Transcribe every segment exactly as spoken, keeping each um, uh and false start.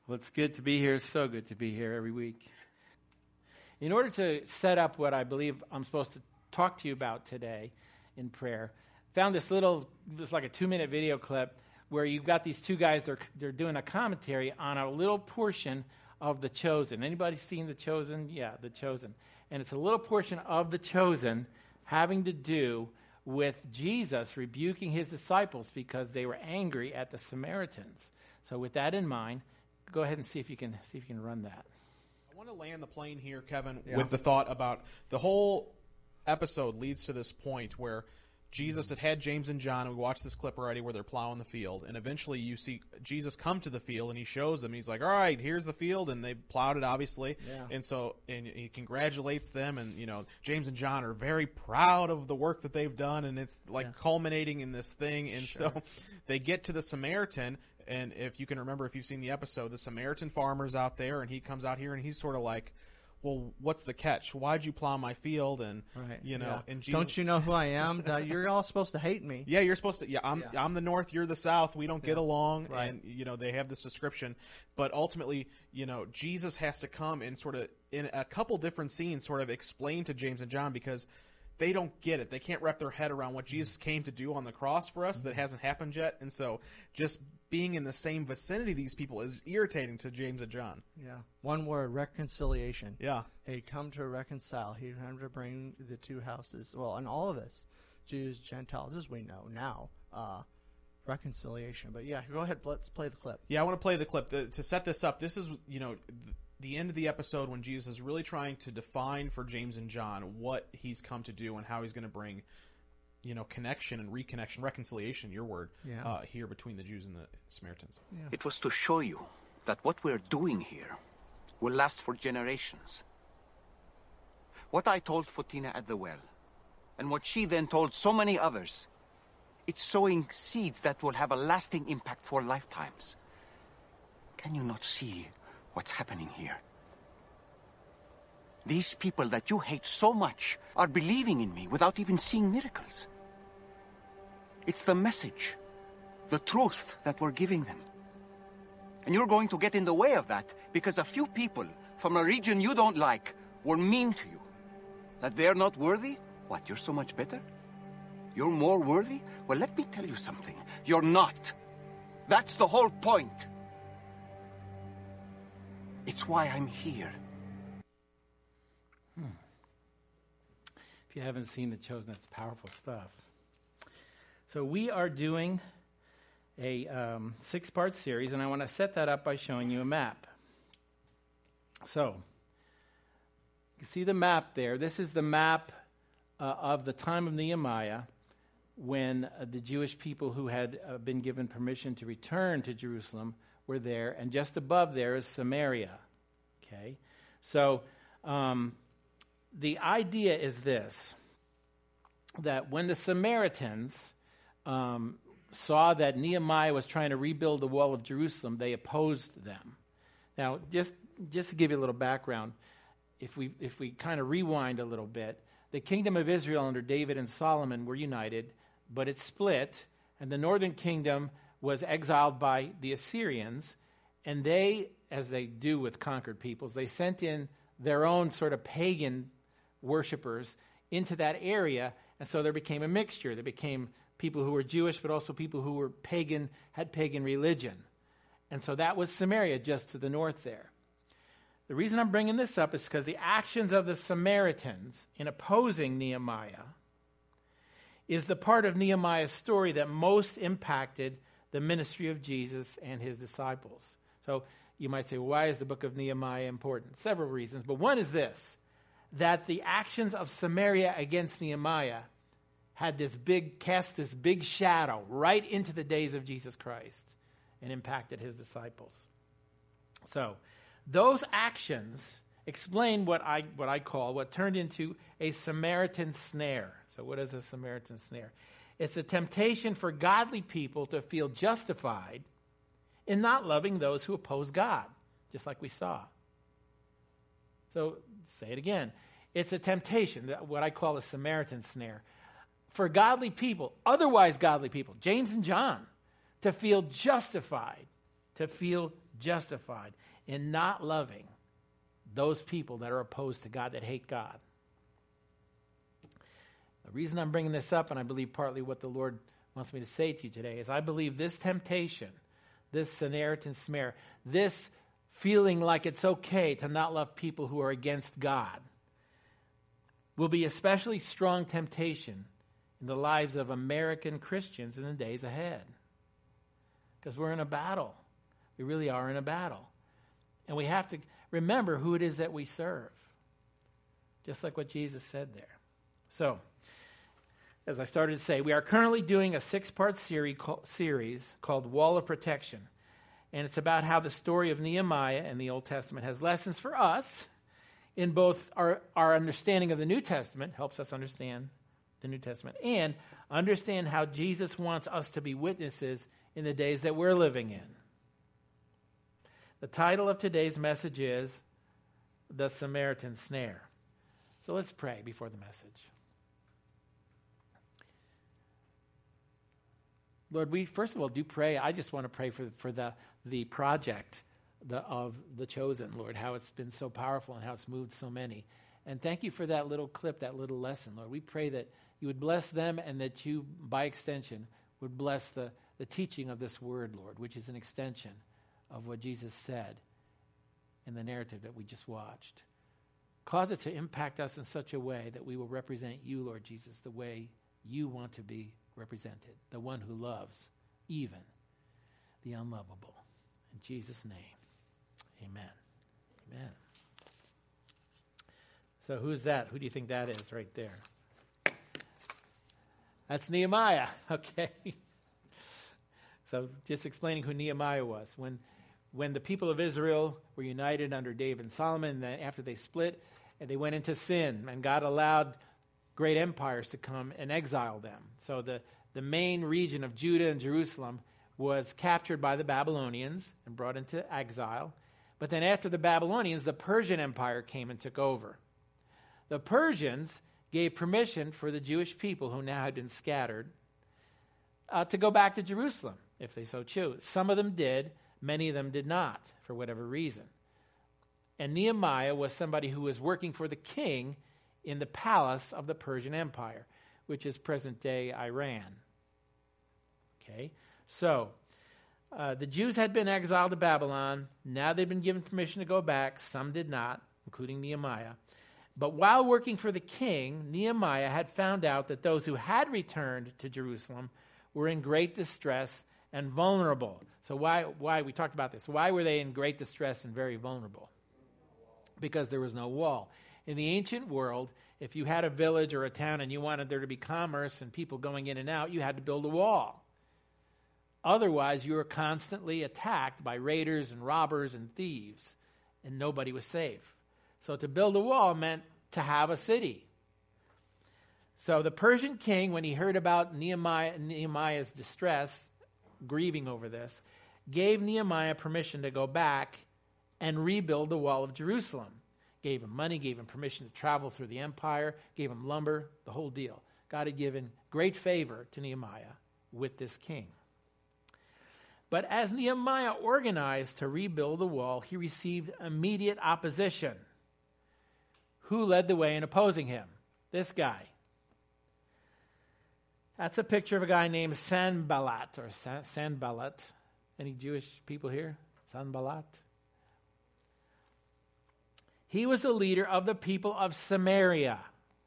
Well, it's good to be here. So good to be here every week. In order to set up what I believe I'm supposed to talk to you about today in prayer, found this little, this like a two-minute video clip where you've got these two guys, they're, they're doing a commentary on a little portion of The Chosen. Anybody seen The Chosen? Yeah, The Chosen. And it's a little portion of The Chosen having to do with Jesus rebuking his disciples because they were angry at the Samaritans. So with that in mind, go ahead and see if you can see if you can run that. I want to land the plane here, Kevin, Yeah. with the thought about the whole episode leads to this point where Jesus had had James and John, and we watched this clip already where they're plowing the field, and eventually you see Jesus come to the field, and he shows them. He's like, all right, here's the field, and they've plowed it, obviously. Yeah. And so and he congratulates them, and, you know, James and John are very proud of the work that they've done, and it's like Yeah. culminating in this thing. And Sure. so they get to the Samaritan, and if you can remember, if you've seen the episode, the Samaritan farmer's out there, and he comes out here, and he's sort of like, well, what's the catch? Why'd you plow my field? And, Right. you know, Yeah. and Jesus, Don't you know who I am? Uh, You're all supposed to hate me. yeah, you're supposed to. Yeah, I'm. Yeah. I'm the North. You're the South. We don't get Yeah. along, Right. and you know they have this description. But ultimately, you know, Jesus has to come and sort of in a couple different scenes, sort of explain to James and John because they don't get it. They can't wrap their head around what Jesus came to do on the cross for us. That hasn't happened yet, and so just being in the same vicinity of these people is irritating to James and John. Yeah. One word, reconciliation. Yeah. He come to reconcile. He come to bring the two houses, well, and all of us, Jews, Gentiles, as we know now, uh, reconciliation. But yeah, go ahead. Let's play the clip. Yeah, I want to play the clip. The, to set this up, this is, you know, th- the end of the episode when Jesus is really trying to define for James and John what he's come to do and how he's going to bring, you know, connection and reconnection, reconciliation, your word, Yeah. uh, here between the Jews and the Samaritans. It was to show you that what we're doing here will last for generations. What I told Fotina at the well, and what she then told so many others, it's sowing seeds that will have a lasting impact for lifetimes. Can you not see what's happening here? These people that you hate so much are believing in me without even seeing miracles. It's the message, the truth that we're giving them. And you're going to get in the way of that because a few people from a region you don't like were mean to you. That they're not worthy? What, you're so much better? You're more worthy? Well, let me tell you something. You're not. That's the whole point. It's why I'm here. If you haven't seen The Chosen, that's powerful stuff. So we are doing a um, six-part series, and I want to set that up by showing you a map. So you see the map there. This is the map uh, of the time of Nehemiah when uh, the Jewish people who had uh, been given permission to return to Jerusalem were there, and just above there is Samaria. Okay, so um, the idea is this, that when the Samaritans um, saw that Nehemiah was trying to rebuild the wall of Jerusalem, they opposed them. Now, just just to give you a little background, if we if we kind of rewind a little bit, the kingdom of Israel under David and Solomon were united, but it split, and the northern kingdom was exiled by the Assyrians, and they, as they do with conquered peoples, they sent in their own sort of pagan worshipers into that area, and so there became a mixture. There became people who were Jewish, but also people who were pagan, had pagan religion. And so that was Samaria, just to the north there. The reason I'm bringing this up is because the actions of the Samaritans in opposing Nehemiah is the part of Nehemiah's story that most impacted the ministry of Jesus and his disciples. So you might say, well, why is the book of Nehemiah important? Several reasons, but one is this, that the actions of Samaria against Nehemiah had this big, cast this big shadow right into the days of Jesus Christ and impacted his disciples. So those actions explain what I what I call, what turned into a Samaritan snare. So what is a Samaritan snare? It's a temptation for godly people to feel justified in not loving those who oppose God, just like we saw. So say it again. It's a temptation, what I call a Samaritan snare, for godly people, otherwise godly people, James and John, to feel justified, to feel justified in not loving those people that are opposed to God, that hate God. The reason I'm bringing this up, and I believe partly what the Lord wants me to say to you today, is I believe this temptation, this Samaritan snare, this feeling like it's okay to not love people who are against God, will be especially strong temptation in the lives of American Christians in the days ahead. Because we're in a battle. We really are in a battle. And we have to remember who it is that we serve. Just like what Jesus said there. So, as I started to say, we are currently doing a six-part series called Wall of Protection. And it's about how the story of Nehemiah in the Old Testament has lessons for us in both our, our understanding of the New Testament, helps us understand the New Testament, and understand how Jesus wants us to be witnesses in the days that we're living in. The title of today's message is The Samaritan Snare. So let's pray before the message. Lord, we first of all do pray. I just want to pray for, for the, the project the, of The Chosen, Lord, how it's been so powerful and how it's moved so many. And thank you for that little clip, that little lesson, Lord. We pray that you would bless them and that you, by extension, would bless the, the teaching of this word, Lord, which is an extension of what Jesus said in the narrative that we just watched. Cause it to impact us in such a way that we will represent you, Lord Jesus, the way you want to be represented, the one who loves even the unlovable. In Jesus' name, amen. Amen. So who's that? Who do you think that is right there? That's Nehemiah, okay. So just explaining who Nehemiah was. When when the people of Israel were united under David and Solomon, and after they split, and they went into sin, and God allowed great empires to come and exile them. So the, the main region of Judah and Jerusalem was captured by the Babylonians and brought into exile. But then after the Babylonians, the Persian Empire came and took over. The Persians gave permission for the Jewish people who now had been scattered uh, to go back to Jerusalem, if they so choose. Some of them did, many of them did not, for whatever reason. And Nehemiah was somebody who was working for the king in the palace of the Persian Empire, which is present-day Iran. Okay, so uh, the Jews had been exiled to Babylon. Now they've been given permission to go back. Some did not, including Nehemiah. But while working for the king, Nehemiah had found out that those who had returned to Jerusalem were in great distress and vulnerable. So why, why we talked about this. Why were they in great distress and very vulnerable? Because there was no wall. In the ancient world, if you had a village or a town and you wanted there to be commerce and people going in and out, you had to build a wall. Otherwise, you were constantly attacked by raiders and robbers and thieves, and nobody was safe. So to build a wall meant to have a city. So the Persian king, when he heard about Nehemiah, Nehemiah's distress, grieving over this, gave Nehemiah permission to go back and rebuild the wall of Jerusalem. Gave him money, gave him permission to travel through the empire, gave him lumber, the whole deal. God had given great favor to Nehemiah with this king. But as Nehemiah organized to rebuild the wall, he received immediate opposition. Who led the way in opposing him? This guy. That's a picture of a guy named Sanballat, or San- Sanballat. Any Jewish people here? Sanballat? He was the leader of the people of Samaria.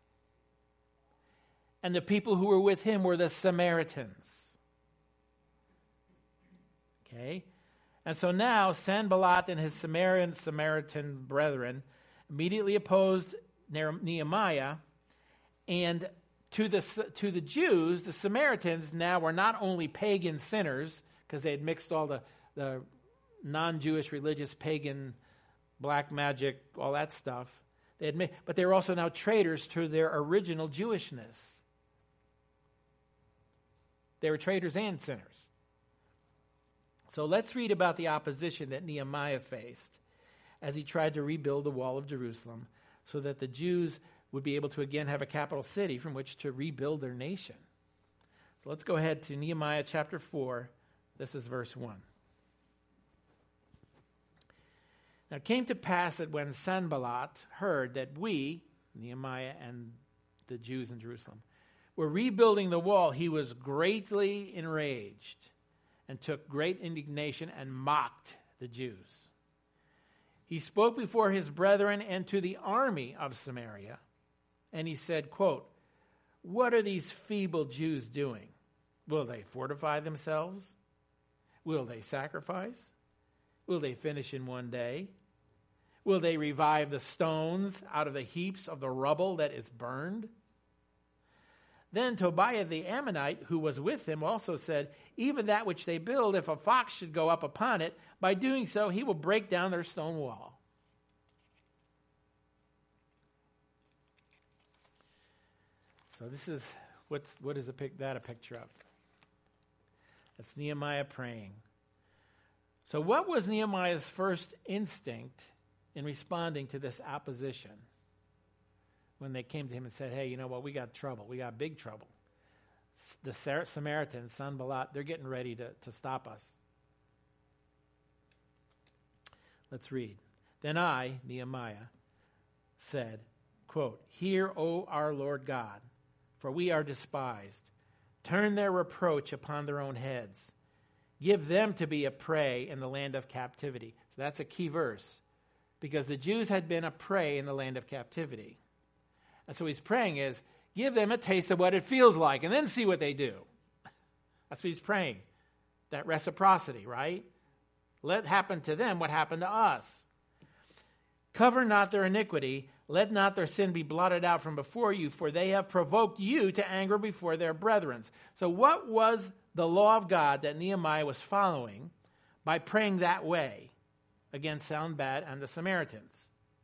And the people who were with him were the Samaritans. Okay? And so now Sanballat and his Samaritan, Samaritan brethren immediately opposed Nehemiah, and to the, to the Jews, the Samaritans now were not only pagan sinners, because they had mixed all the, the non-Jewish religious pagan black magic, all that stuff. They admit, but they were also now traitors to their original Jewishness. They were traitors and sinners. So let's read about the opposition that Nehemiah faced as he tried to rebuild the wall of Jerusalem so that the Jews would be able to again have a capital city from which to rebuild their nation. So let's go ahead to Nehemiah chapter four. This is verse one. Now it came to pass that when Sanballat heard that we, Nehemiah and the Jews in Jerusalem, were rebuilding the wall, he was greatly enraged and took great indignation and mocked the Jews. He spoke before his brethren and to the army of Samaria, and he said, quote, "What are these feeble Jews doing? Will they fortify themselves? Will they sacrifice? Will they finish in one day? Will they revive the stones out of the heaps of the rubble that is burned?" Then Tobiah the Ammonite, who was with him, also said, "Even that which they build, if a fox should go up upon it, by doing so he will break down their stone wall." So this is, what's, what is a pic, that a picture of? That's Nehemiah praying. So what was Nehemiah's first instinct in responding to this opposition? When they came to him and said, "Hey, you know what, we got trouble. We got big trouble. The Samaritans, Sanballat, they're getting ready to, to stop us." Let's read. "Then I, Nehemiah, said, quote, 'Hear, O our Lord God, for we are despised. Turn their reproach upon their own heads. Give them to be a prey in the land of captivity.'" So that's a key verse, because the Jews had been a prey in the land of captivity. And so he's praying is, give them a taste of what it feels like, and then see what they do. That's what he's praying. That reciprocity, right? Let happen to them what happened to us. "Cover not their iniquity. Let not their sin be blotted out from before you, for they have provoked you to anger before their brethren." So what was the law of God that Nehemiah was following by praying that way against Sanballat and the Samaritans?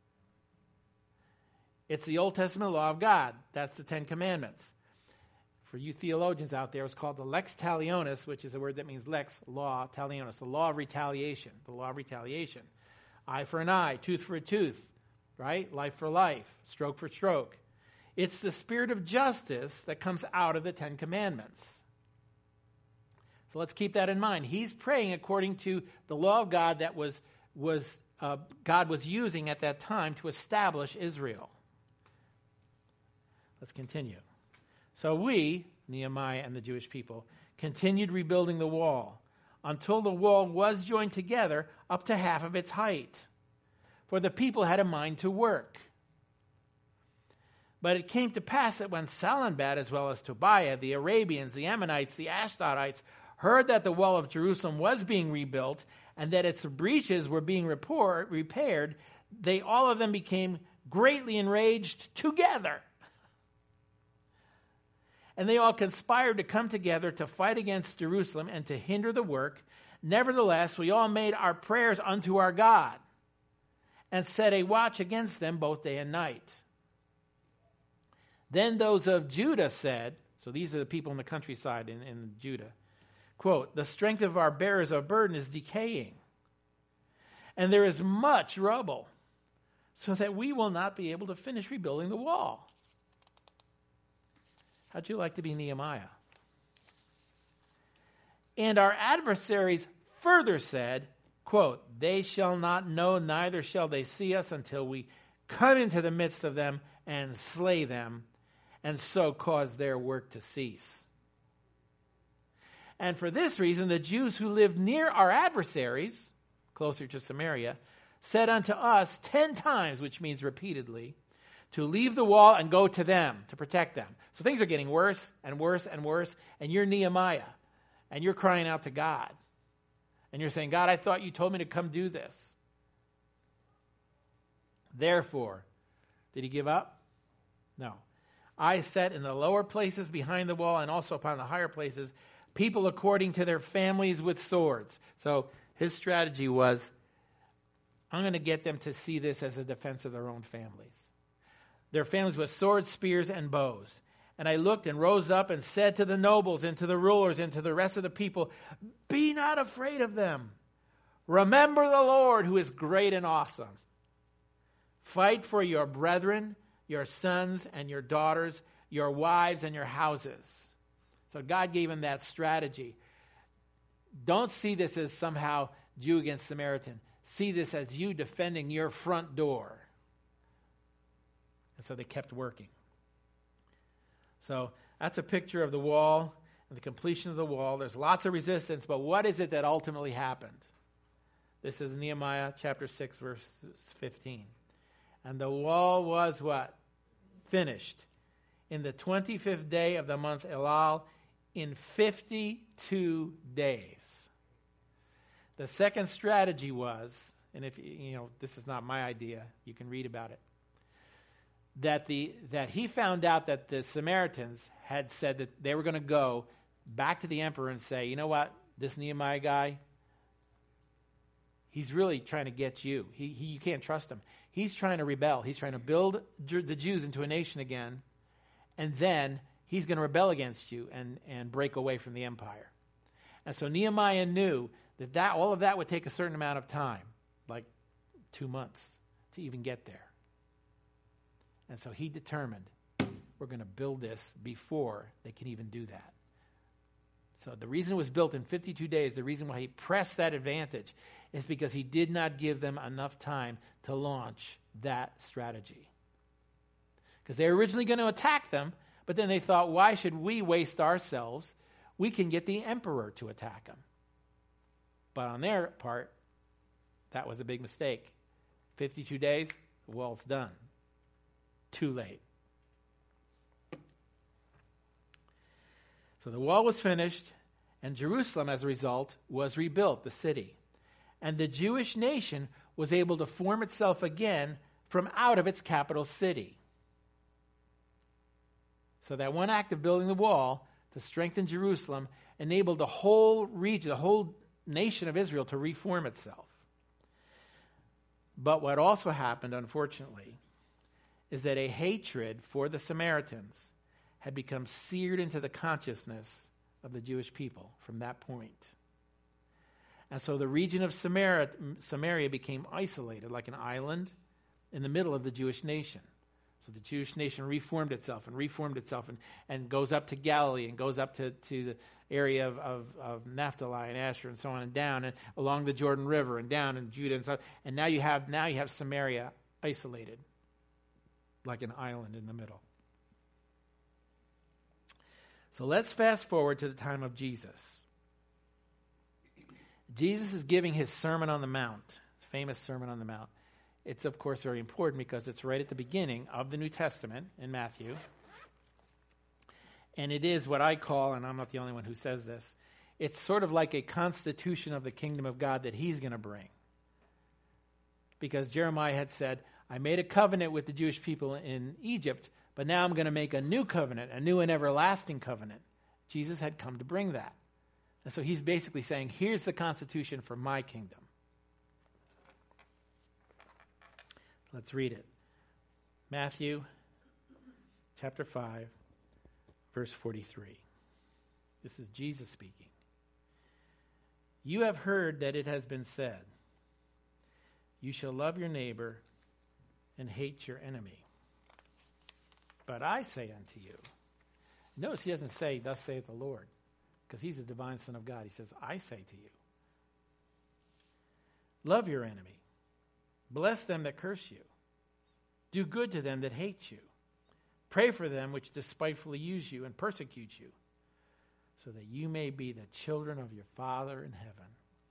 It's the Old Testament law of God. That's the Ten Commandments. For you theologians out there, it's called the lex talionis, which is a word that means lex, law, talionis, the law of retaliation, the law of retaliation. Eye for an eye, tooth for a tooth, right? Life for life, stroke for stroke. It's the spirit of justice that comes out of the Ten Commandments. So let's keep that in mind. He's praying according to the law of God that was, was uh, God was using at that time to establish Israel. Let's continue. "So we," Nehemiah and the Jewish people, "continued rebuilding the wall until the wall was joined together up to half of its height. For the people had a mind to work. But it came to pass that when Sanballat, as well as Tobiah, the Arabians, the Ammonites, the Ashdodites, heard that the wall of Jerusalem was being rebuilt and that its breaches were being report, repaired, they all of them became greatly enraged together. And they all conspired to come together to fight against Jerusalem and to hinder the work. Nevertheless, we all made our prayers unto our God and set a watch against them both day and night. Then those of Judah said," so these are the people in the countryside in, in Judah, quote, "The strength of our bearers of burden is decaying, and there is much rubble, so that we will not be able to finish rebuilding the wall." How'd you like to be Nehemiah? "And our adversaries further said, quote, 'They shall not know, neither shall they see us until we come into the midst of them and slay them, and so cause their work to cease.' And for this reason, the Jews who lived near our adversaries, closer to Samaria, said unto us ten times," which means repeatedly, "to leave the wall and go to them, to protect them." So things are getting worse and worse and worse, and you're Nehemiah, and you're crying out to God. And you're saying, "God, I thought you told me to come do this." Therefore, did he give up? No. "I set in the lower places behind the wall and also upon the higher places people according to their families with swords." So his strategy was, I'm going to get them to see this as a defense of their own families. Their families with swords, spears, and bows. "And I looked and rose up and said to the nobles and to the rulers and to the rest of the people, be not afraid of them. Remember the Lord who is great and awesome. Fight for your brethren, your sons and your daughters, your wives and your houses." So God gave him that strategy. Don't see this as somehow Jew against Samaritan. see this as you defending your front door. And so they kept working. So that's a picture of the wall and the completion of the wall. There's lots of resistance, but what is it that ultimately happened? This is Nehemiah chapter six, verse fifteen. And the wall was what? Finished. In the twenty-fifth day of the month Elul, in fifty-two days. The second strategy was, and if you know, this is not my idea, you can read about it, that the that he found out that the Samaritans had said that they were going to go back to the emperor and say, you know what, this Nehemiah guy, he's really trying to get you. He, he you can't trust him. He's trying to rebel. He's trying to build Ju- the Jews into a nation again, and then he's going to rebel against you and, and break away from the empire. And so Nehemiah knew that, that all of that would take a certain amount of time, like two months, to even get there. And so he determined, we're going to build this before they can even do that. So the reason it was built in fifty-two days, the reason why he pressed that advantage, is because he did not give them enough time to launch that strategy. Because they were originally going to attack them, but then they thought, why should we waste ourselves? We can get the emperor to attack them. But on their part, that was a big mistake. fifty-two days, the wall's done. Too late. So the wall was finished, and Jerusalem, as a result, was rebuilt, the city. And the Jewish nation was able to form itself again from out of its capital city. So that one act of building the wall to strengthen Jerusalem enabled the whole region, the whole nation of Israel to reform itself. But what also happened, unfortunately, is that a hatred for the Samaritans had become seared into the consciousness of the Jewish people from that point. And so the region of Samaria, Samaria became isolated like an island in the middle of the Jewish nation. So the Jewish nation reformed itself and reformed itself and, and goes up to Galilee and goes up to, to the area of, of, of Naphtali and Asher and so on and down and along the Jordan River and down in Judah and so on. And now you have now you have Samaria isolated like an island in the middle. So let's fast forward to the time of Jesus. Jesus is giving his Sermon on the Mount, his famous Sermon on the Mount. It's, of course, very important because it's right at the beginning of the New Testament in Matthew. And it is what I call, and I'm not the only one who says this, it's sort of like a constitution of the kingdom of God that he's going to bring. Because Jeremiah had said, I made a covenant with the Jewish people in Egypt, but now I'm going to make a new covenant, a new and everlasting covenant. Jesus had come to bring that. And so he's basically saying, here's the constitution for my kingdom. Let's read it. Matthew chapter five, verse forty-three. This is Jesus speaking. You have heard that it has been said, you shall love your neighbor and hate your enemy. But I say unto you, notice he doesn't say, thus saith the Lord, because he's the divine Son of God. He says, I say to you, love your enemy. Bless them that curse you. Do good to them that hate you. Pray for them which despitefully use you and persecute you, so that you may be the children of your Father in heaven.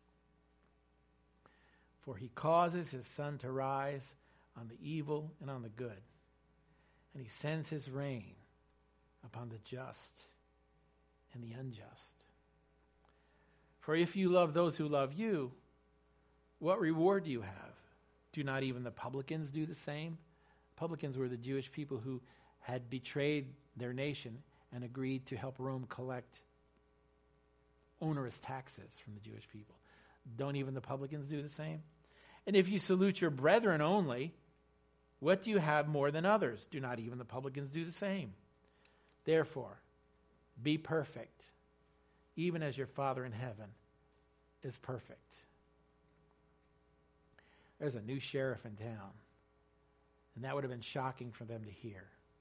For he causes his sun to rise on the evil and on the good, and he sends his rain upon the just and the unjust. For if you love those who love you, what reward do you have? Do not even the publicans do the same? Publicans were the Jewish people who had betrayed their nation and agreed to help Rome collect onerous taxes from the Jewish people. Don't even the publicans do the same? And if you salute your brethren only, what do you have more than others? Do not even the publicans do the same? Therefore, be perfect, even as your Father in heaven is perfect. There's a new sheriff in town, and that would have been shocking for them to hear.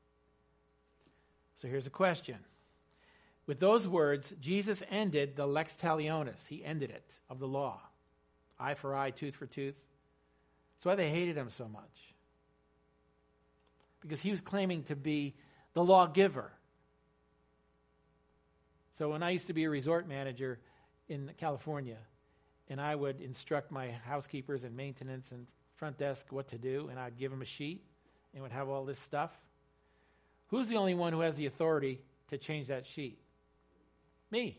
So here's a question. With those words, Jesus ended the lex talionis. He ended it, of the law. Eye for eye, tooth for tooth. That's why they hated him so much. Because he was claiming to be the lawgiver. So when I used to be a resort manager in California, and I would instruct my housekeepers and maintenance and front desk what to do, and I'd give them a sheet, and would have all this stuff. Who's the only one who has the authority to change that sheet? Me.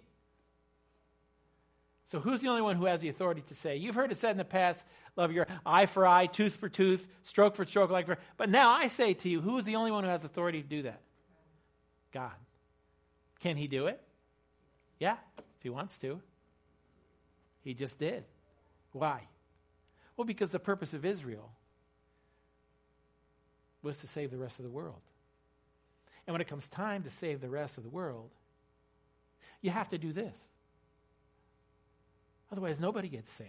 So who's the only one who has the authority to say, you've heard it said in the past, love your eye for eye, tooth for tooth, stroke for stroke, like for, but now I say to you, who is the only one who has authority to do that? God. Can he do it? Yeah, if he wants to. He just did. Why? Well, because the purpose of Israel was to save the rest of the world. And when it comes time to save the rest of the world, you have to do this. Otherwise, nobody gets saved.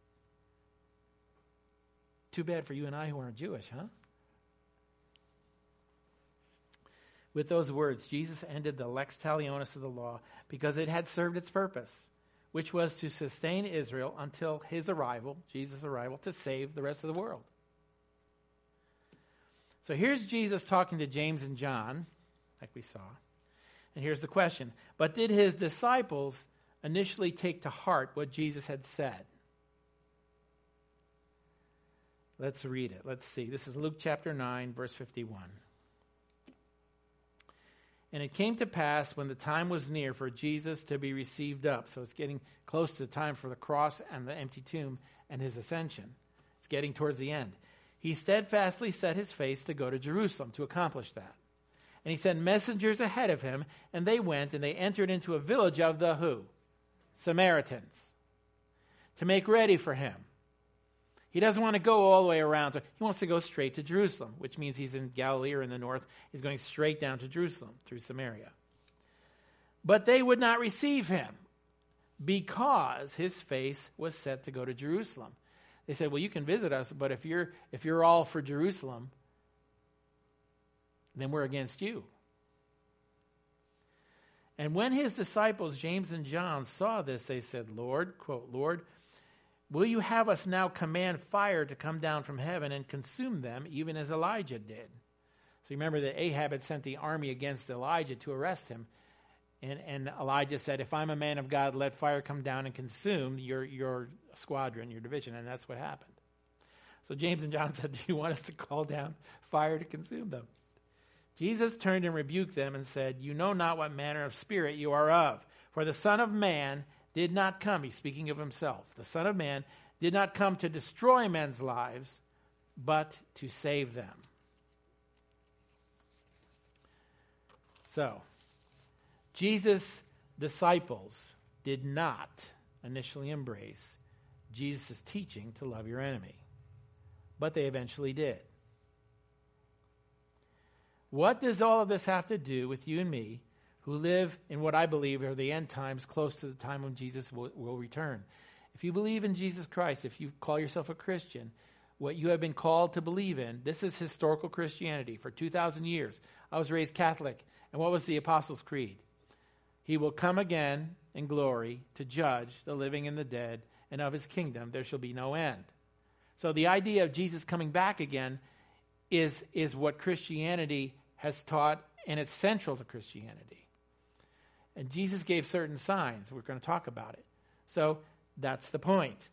Too bad for you and I who aren't Jewish, huh? With those words, Jesus ended the lex talionis of the law because it had served its purpose, which was to sustain Israel until his arrival, Jesus' arrival, to save the rest of the world. So here's Jesus talking to James and John, like we saw. And here's the question. But did his disciples initially take to heart what Jesus had said? Let's read it. Let's see. This is Luke chapter nine, verse fifty-one. And it came to pass when the time was near for Jesus to be received up. So it's getting close to the time for the cross and the empty tomb and his ascension. It's getting towards the end. He steadfastly set his face to go to Jerusalem to accomplish that. And he sent messengers ahead of him, and they went and they entered into a village of the who? Samaritans. To make ready for him. He doesn't want to go all the way around. So he wants to go straight to Jerusalem, which means he's in Galilee or in the north. He's going straight down to Jerusalem through Samaria. But they would not receive him because his face was set to go to Jerusalem. They said, well, you can visit us, but if you're if you're all for Jerusalem, then we're against you. And when his disciples, James and John, saw this, they said, Lord, quote, Lord, will you have us now command fire to come down from heaven and consume them, even as Elijah did? So remember that Ahab had sent the army against Elijah to arrest him. And, and Elijah said, if I'm a man of God, let fire come down and consume your, your squadron, your division. And that's what happened. So James and John said, do you want us to call down fire to consume them? Jesus turned and rebuked them and said, you know not what manner of spirit you are of. For the Son of Man did not come, he's speaking of himself, the Son of Man did not come to destroy men's lives, but to save them. So, Jesus' disciples did not initially embrace Jesus' teaching to love your enemy, but they eventually did. What does all of this have to do with you and me, who live in what I believe are the end times, close to the time when Jesus will, will return? If you believe in Jesus Christ, if you call yourself a Christian, what you have been called to believe in, this is historical Christianity for two thousand years. I was raised Catholic, and what was the Apostles' Creed? He will come again in glory to judge the living and the dead, and of his kingdom there shall be no end. So the idea of Jesus coming back again is, is what Christianity has taught, and it's central to Christianity. And Jesus gave certain signs. We're going to talk about it. So that's the point.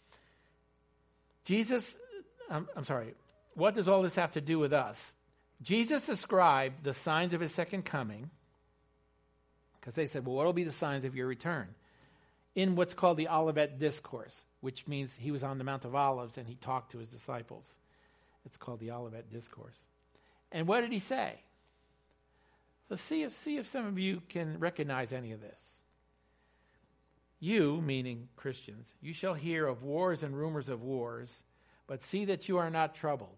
Jesus, I'm, I'm sorry, what does all this have to do with us? Jesus described the signs of his second coming, because they said, well, what will be the signs of your return? In what's called the Olivet Discourse, which means he was on the Mount of Olives and he talked to his disciples. It's called the Olivet Discourse. And what did he say? So see if, see if some of you can recognize any of this. You, meaning Christians, you shall hear of wars and rumors of wars, but see that you are not troubled.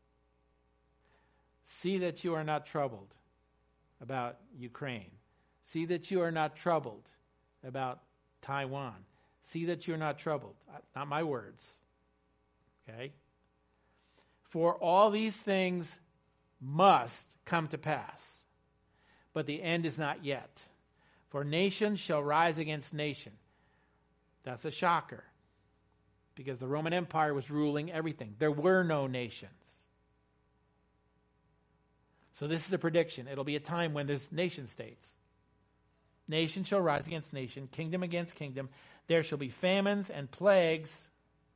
See that you are not troubled about Ukraine. See that you are not troubled about Taiwan. See that you're not troubled. Not my words. Okay? For all these things must come to pass, but the end is not yet. For nation shall rise against nation. That's a shocker. because the Roman Empire was ruling everything. There were no nations. So this is a prediction. It'll be a time when there's nation states. Nation shall rise against nation, kingdom against kingdom. There shall be famines and plagues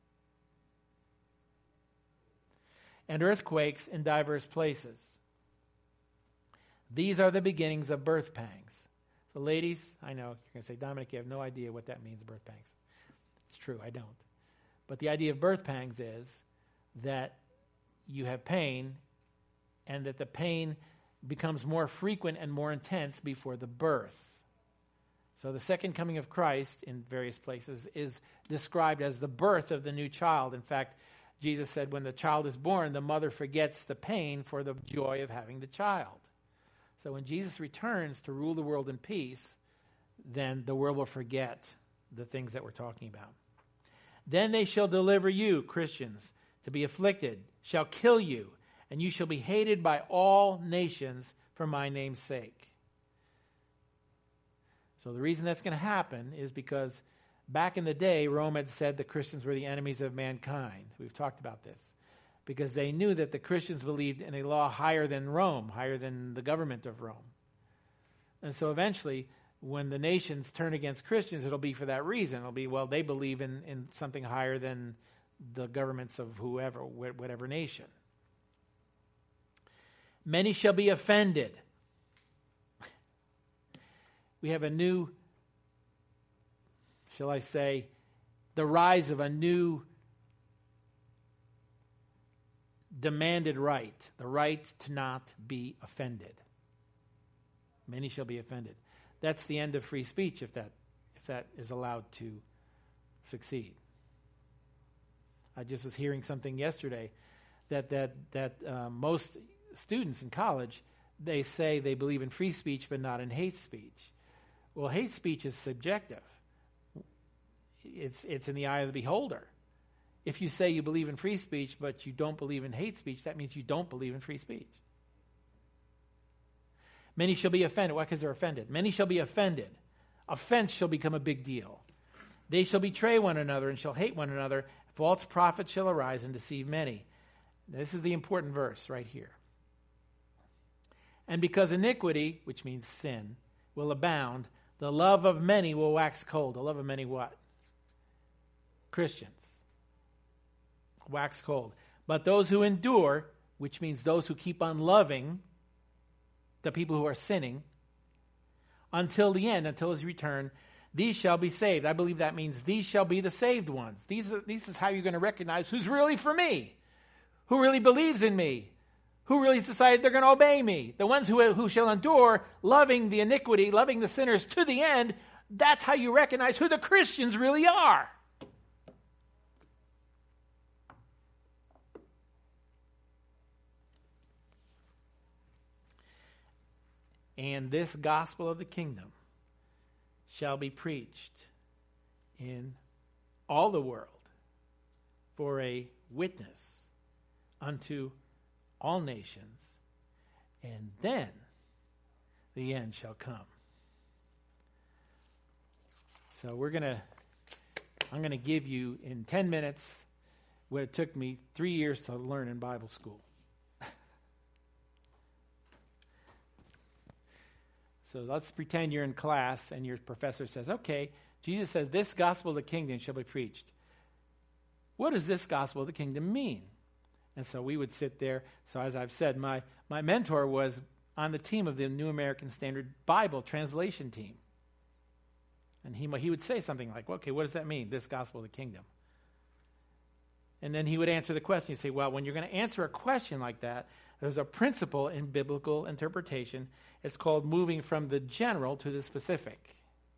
and earthquakes in diverse places. These are the beginnings of birth pangs. So ladies, I know you're going to say, Dominic, you have no idea what that means, birth pangs. It's true, I don't. But the idea of birth pangs is that you have pain and that the pain becomes more frequent and more intense before the birth. So the second coming of Christ in various places is described as the birth of the new child. In fact, Jesus said when the child is born, the mother forgets the pain for the joy of having the child. So when Jesus returns to rule the world in peace, then the world will forget the things that we're talking about. Then they shall deliver you, Christians, to be afflicted, shall kill you, and you shall be hated by all nations for my name's sake. So the reason that's going to happen is because back in the day, Rome had said the Christians were the enemies of mankind. We've talked about this. Because they knew that the Christians believed in a law higher than Rome, higher than the government of Rome. And so eventually, when the nations turn against Christians, it'll be for that reason. It'll be, well, they believe in, in something higher than the governments of whoever, whatever nation. Many shall be offended. We have a new, shall I say, the rise of a new demanded right, the right to not be offended. Many shall be offended. That's the end of free speech if that if that is allowed to succeed. I just was hearing something yesterday that that that uh, most students in college, they say they believe in free speech but not in hate speech. Well, hate speech is subjective. It's it's in the eye of the beholder. If you say you believe in free speech, but you don't believe in hate speech, that means you don't believe in free speech. Many shall be offended. Why? Because they're offended. Many shall be offended. Offense shall become a big deal. They shall betray one another and shall hate one another. False prophets shall arise and deceive many. This is the important verse right here. And because iniquity, which means sin, will abound, the love of many will wax cold. The love of many what? Christians. Wax cold. But those who endure, which means those who keep on loving the people who are sinning, until the end, until his return, these shall be saved. I believe that means these shall be the saved ones. These are, this is how you're going to recognize who's really for me, who really believes in me, who really has decided they're going to obey me. The ones who, who shall endure, loving the iniquity, loving the sinners to the end. That's how you recognize who the Christians really are. And this gospel of the kingdom shall be preached in all the world for a witness unto all nations, and then the end shall come. So we're going to, I'm going to give you in ten minutes what it took me three years to learn in Bible school. So let's pretend you're in class and your professor says, okay, Jesus says this gospel of the kingdom shall be preached. What does this gospel of the kingdom mean? And so we would sit there. So as I've said, my, my mentor was on the team of the New American Standard Bible translation team. And he, he would say something like, okay, what does that mean, this gospel of the kingdom? And then he would answer the question. He'd say, well, when you're going to answer a question like that, there's a principle in biblical interpretation. It's called moving from the general to the specific.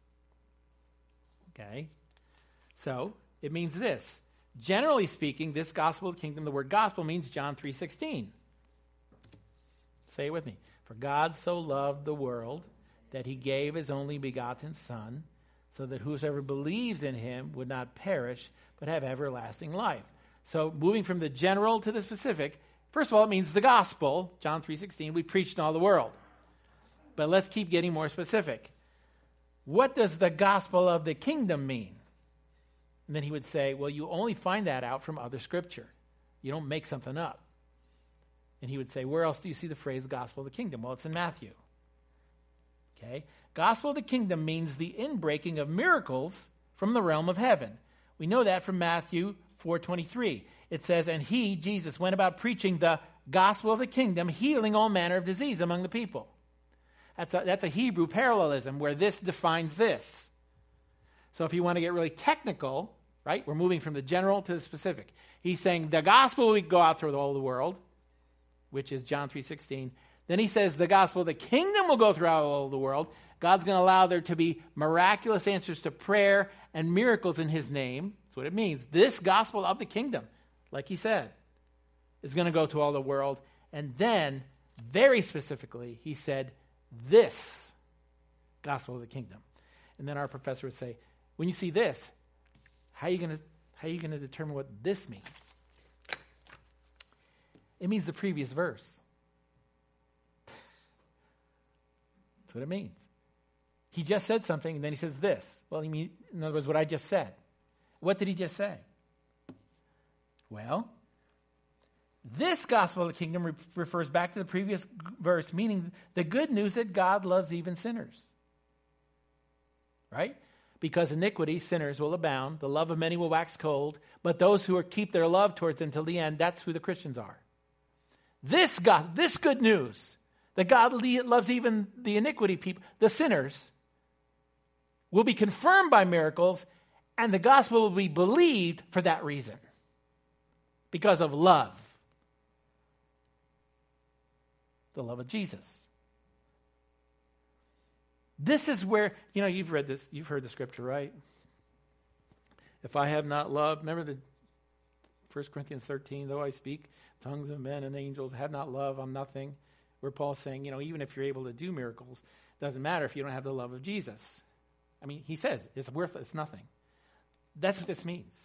Okay? So, it means this. Generally speaking, this gospel of the kingdom, the word gospel means John three sixteen. Say it with me. For God so loved the world that he gave his only begotten Son, so that whosoever believes in him would not perish, but have everlasting life. So, moving from the general to the specific, first of all, it means the gospel, John three sixteen, we preached in all the world. But let's keep getting more specific. What does the gospel of the kingdom mean? And then he would say, well, you only find that out from other scripture. You don't make something up. And he would say, where else do you see the phrase gospel of the kingdom? Well, it's in Matthew. Okay? Gospel of the kingdom means the inbreaking of miracles from the realm of heaven. We know that from Matthew four twenty-three. It says, and he, Jesus, went about preaching the gospel of the kingdom, healing all manner of disease among the people. That's a, that's a Hebrew parallelism where this defines this. So if you want to get really technical, right, we're moving from the general to the specific. He's saying the gospel will go out through all the world, which is John three sixteen. Then he says the gospel of the kingdom will go throughout all the world. God's going to allow there to be miraculous answers to prayer and miracles in his name. That's what it means. This gospel of the kingdom, like he said, is going to go to all the world. And then, very specifically, he said, this gospel of the kingdom. And then our professor would say, when you see this, how are you going to how are you going to determine what this means? It means the previous verse. That's what it means. He just said something, and then he says this. Well, he mean, in other words, what I just said. What did he just say? Well, this gospel of the kingdom re- refers back to the previous g- verse, meaning the good news that God loves even sinners. Right? Because iniquity, sinners will abound. The love of many will wax cold. But those who are, keep their love towards him till the end, that's who the Christians are. This God, this good news that God loves even the iniquity people, the sinners, will be confirmed by miracles, and the gospel will be believed for that reason. Because of love. The love of Jesus. This is where, you know, you've read this, you've heard the scripture, right? If I have not love, remember the First Corinthians thirteen, though I speak tongues of men and angels, have not love, I'm nothing. Where Paul's saying, you know, even if you're able to do miracles, it doesn't matter if you don't have the love of Jesus. I mean, he says it's worthless, it's nothing. That's what this means.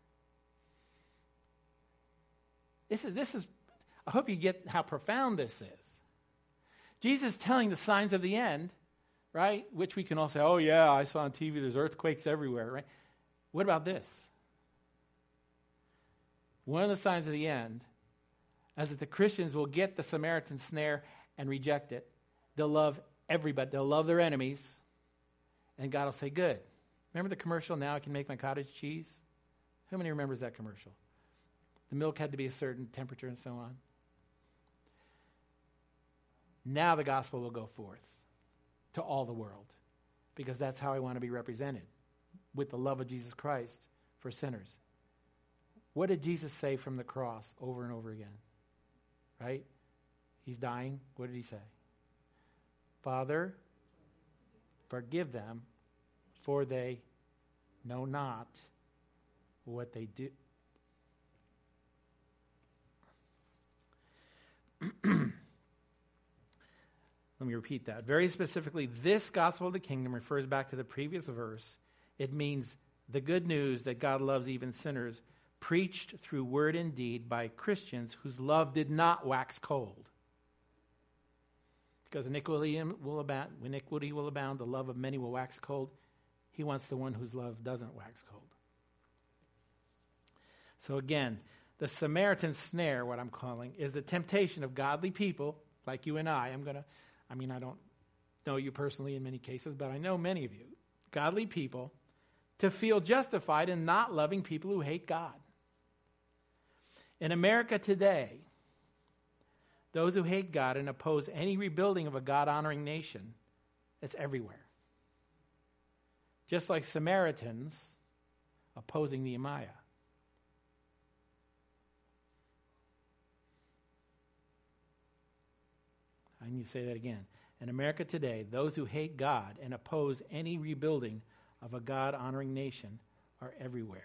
This is, this is, I hope you get how profound this is. Jesus telling the signs of the end, right? Which we can all say, oh yeah, I saw on T V, there's earthquakes everywhere, right? What about this? One of the signs of the end is that the Christians will get the Samaritan snare and reject it. They'll love everybody. They'll love their enemies. And God will say, good. Remember the commercial, now I can make my cottage cheese? How many remembers that commercial? The milk had to be a certain temperature and so on. Now the gospel will go forth to all the world, because that's how I want to be represented, with the love of Jesus Christ for sinners. What did Jesus say from the cross over and over again? Right? He's dying. What did he say? Father, forgive them, for they know not what they do. Let me repeat that. Very specifically, this gospel of the kingdom refers back to the previous verse. It means the good news that God loves even sinners, preached through word and deed by Christians whose love did not wax cold. Because iniquity will abound, iniquity will abound, the love of many will wax cold. He wants the one whose love doesn't wax cold. So again, the Samaritan snare, what I'm calling, is the temptation of godly people like you and I. I'm going to, I mean, I don't know you personally in many cases, but I know many of you, godly people, to feel justified in not loving people who hate God. In America today, those who hate God and oppose any rebuilding of a God-honoring nation, it's everywhere. Just like Samaritans opposing Nehemiah. I need to say that again. In America today, those who hate God and oppose any rebuilding of a God-honoring nation are everywhere.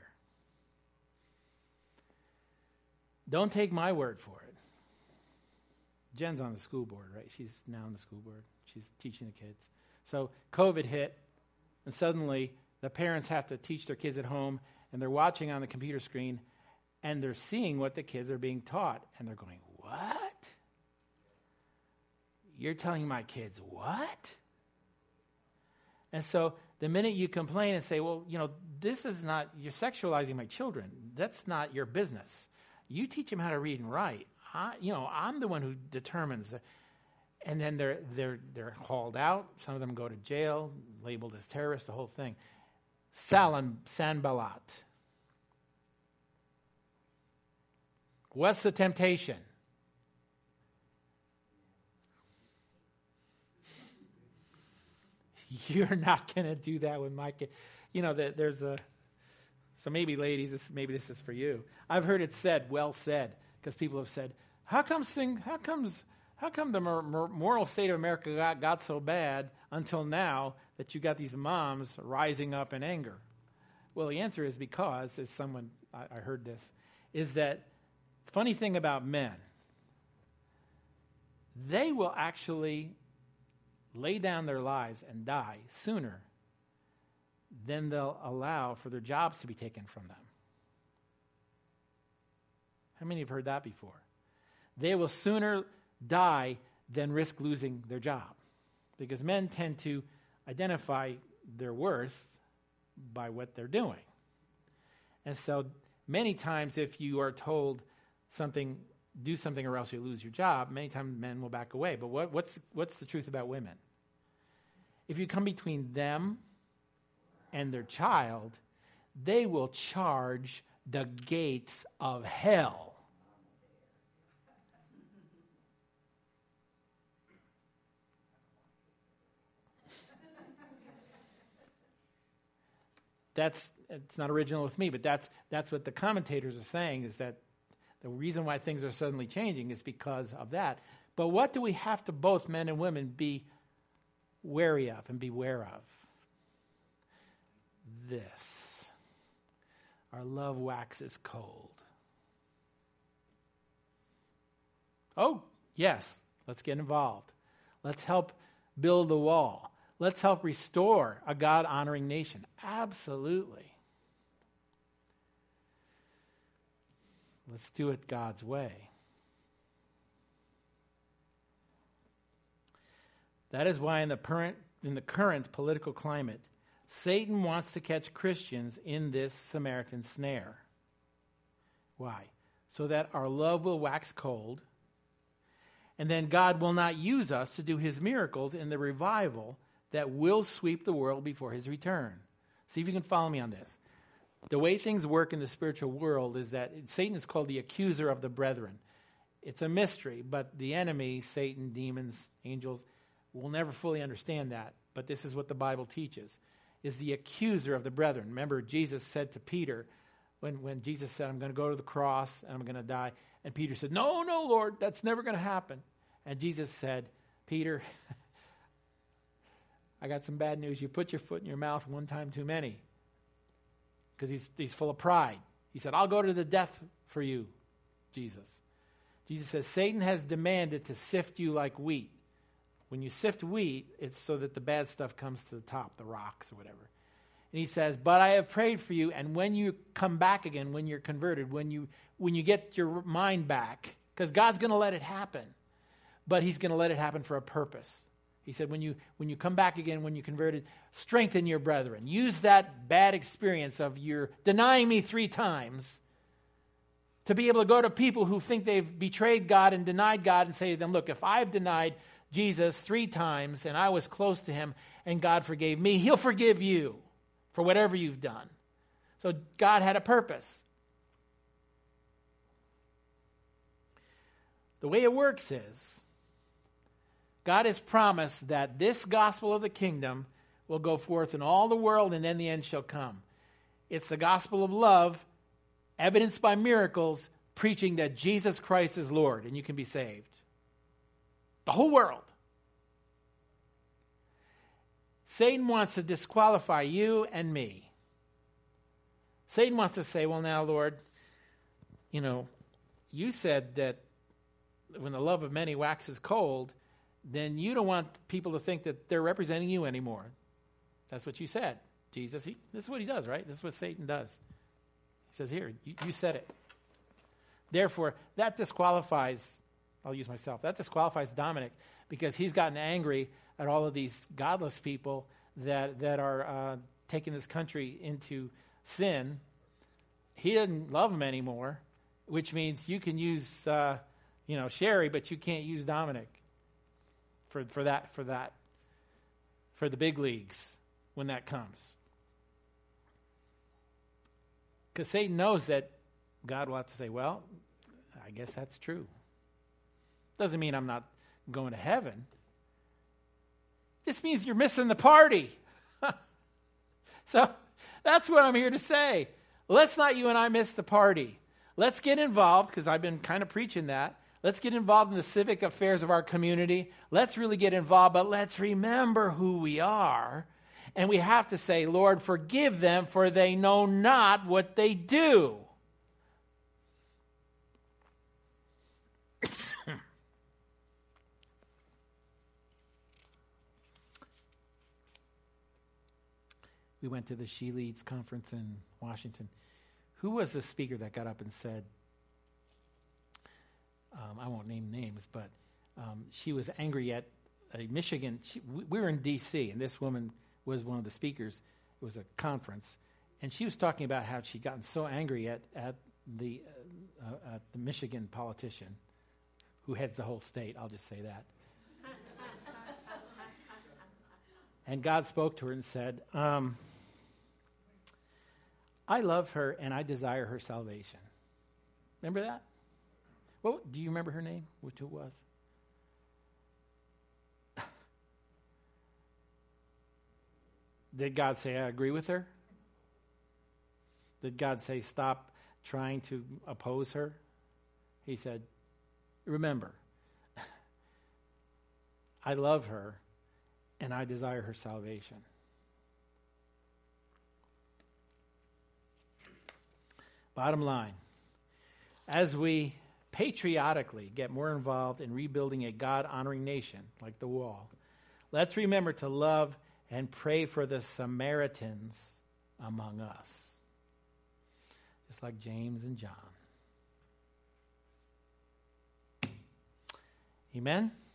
Don't take my word for it. Jen's on the school board, right? She's now on the school board. She's teaching the kids. So COVID hit, and suddenly the parents have to teach their kids at home, and they're watching on the computer screen, and they're seeing what the kids are being taught, and they're going, what? You're telling my kids what? And so the minute you complain and say, well, you know, this is not, you're sexualizing my children. That's not your business. You teach them how to read and write. I, you know, I'm the one who determines. And then they're they're they're hauled out. Some of them go to jail, labeled as terrorists, the whole thing. Salam Sanballat. What's the temptation? You're not going to do that with my kid. You know, the, there's a, so maybe ladies, this, maybe this is for you. I've heard it said, well said, because people have said, how comes thing, how comes, how come the mor- mor- moral state of America got, got so bad until now that you got these moms rising up in anger? Well, the answer is because, as someone, I, I heard this, is that funny thing about men, they will actually lay down their lives and die sooner than they'll allow for their jobs to be taken from them. How many have heard that before? They will sooner die than risk losing their job, because men tend to identify their worth by what they're doing. And so many times if you are told something, do something or else you lose your job, many times men will back away. But what, what's what's the truth about women? If you come between them and their child, they will charge the gates of hell. That's, it's not original with me, but that's that's what the commentators are saying, is that the reason why things are suddenly changing is because of that. But what do we have to, both men and women, be wary of and beware of? This. Our love waxes cold. Oh, yes, let's get involved. Let's help build the wall. Let's help restore a God-honoring nation. Absolutely. Let's do it God's way. That is why in the current, in the current political climate, Satan wants to catch Christians in this Samaritan snare. Why? So that our love will wax cold, and then God will not use us to do his miracles in the revival that will sweep the world before his return. See if you can follow me on this. The way things work in the spiritual world is that Satan is called the accuser of the brethren. It's a mystery, but the enemy, Satan, demons, angels, will never fully understand that. But this is what the Bible teaches, is the accuser of the brethren. Remember, Jesus said to Peter, when, when Jesus said, I'm going to go to the cross and I'm going to die. And Peter said, no, no, Lord, that's never going to happen. And Jesus said, Peter, I got some bad news. You put your foot in your mouth one time too many. Because he's, he's full of pride. He said, I'll go to the death for you, Jesus. Jesus says, Satan has demanded to sift you like wheat. When you sift wheat, it's so that the bad stuff comes to the top, the rocks or whatever. And he says, but I have prayed for you, and when you come back again, when you're converted, when you when you get your mind back, because God's going to let it happen, but he's going to let it happen for a purpose. He said, when you when you come back again, when you're converted, strengthen your brethren. Use that bad experience of your denying me three times to be able to go to people who think they've betrayed God and denied God and say to them, look, if I've denied Jesus three times and I was close to him and God forgave me, he'll forgive you for whatever you've done. So God had a purpose. The way it works is, God has promised that this gospel of the kingdom will go forth in all the world, and then the end shall come. It's the gospel of love, evidenced by miracles, preaching that Jesus Christ is Lord, and you can be saved. The whole world. Satan wants to disqualify you and me. Satan wants to say, well, now, Lord, you know, you said that when the love of many waxes cold, then you don't want people to think that they're representing you anymore. That's what you said, Jesus. He, this is what he does, right? This is what Satan does. He says, here, you, you said it. Therefore, that disqualifies, I'll use myself, that disqualifies Dominic, because he's gotten angry at all of these godless people that, that are uh, taking this country into sin, he doesn't love him anymore, which means you can use, uh, you know, Sherry, but you can't use Dominic for, for that, for that, for the big leagues when that comes. Because Satan knows that God will have to say, well, I guess that's true. Doesn't mean I'm not going to heaven. Just means you're missing the party. So that's what I'm here to say. Let's not you and I miss the party. Let's get involved, because I've been kind of preaching that. Let's get involved in the civic affairs of our community. Let's really get involved, but let's remember who we are. And we have to say, Lord, forgive them, for they know not what they do. We went to the She Leads conference in Washington. Who was the speaker that got up and said, um, I won't name names, but um, she was angry at a Michigan. She, we, we were in D C, and this woman was one of the speakers. It was a conference, and she was talking about how she'd gotten so angry at, at, the, uh, uh, at the Michigan politician who heads the whole state. I'll just say that. And God spoke to her and said, um, I love her and I desire her salvation. Remember that? Well, do you remember her name? Which it was? Did God say, I agree with her? Did God say, stop trying to oppose her? He said, remember, I love her and I desire her salvation. Bottom line, as we patriotically get more involved in rebuilding a God-honoring nation like the wall, let's remember to love and pray for the Samaritans among us, just like James and John. Amen?